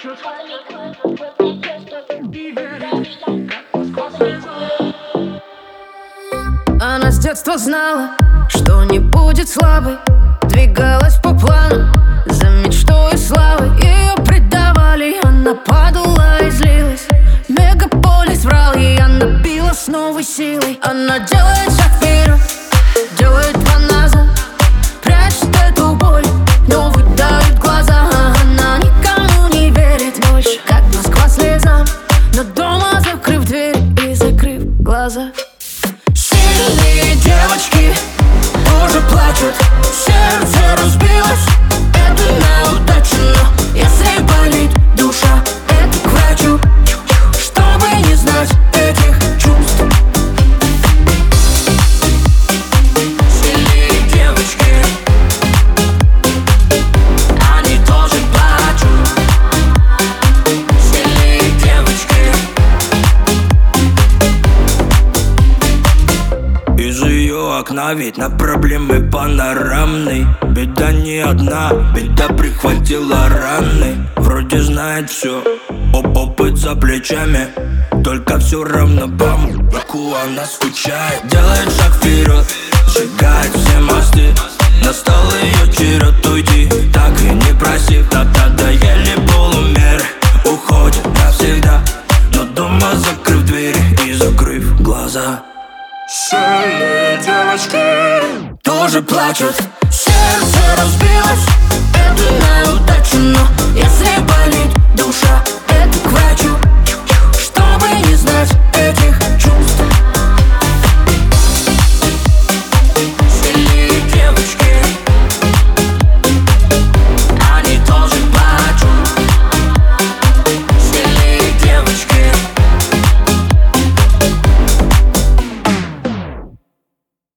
плачут и верят, как сквозь слезы. Она с детства знала, что не будет слабой, двигалась по плану за мечтой и славой. Ее предавали, она падала и злилась. Мегаполис врал ей, она била с новой силой. Она делает шаг вперед, делает два назад, прячет эту боль, но выдавит глаза. Она никому не верит больше, как Москва слезам, но дома закрыв дверь и закрыв глаза. Сильные девочки тоже плачут, сердце разбилось, это неудача, но если болит душа, это к врачу, чтобы не знать этих чувств. Сильные девочки, они тоже плачут. Сильные девочки. Из ее окна вид на проблемы панорамный. Беда не одна, беда прихватила раны. Вроде знает все, опыт за плечами, только все равно по мудаку она скучает. Делает шаг вперед, сжигает все мосты. Настал ее черед уйти, так и не просив. Надоели полумеры, уходит навсегда, но дома закрыв двери и закрыв глаза. Сильные девочки тоже плачут.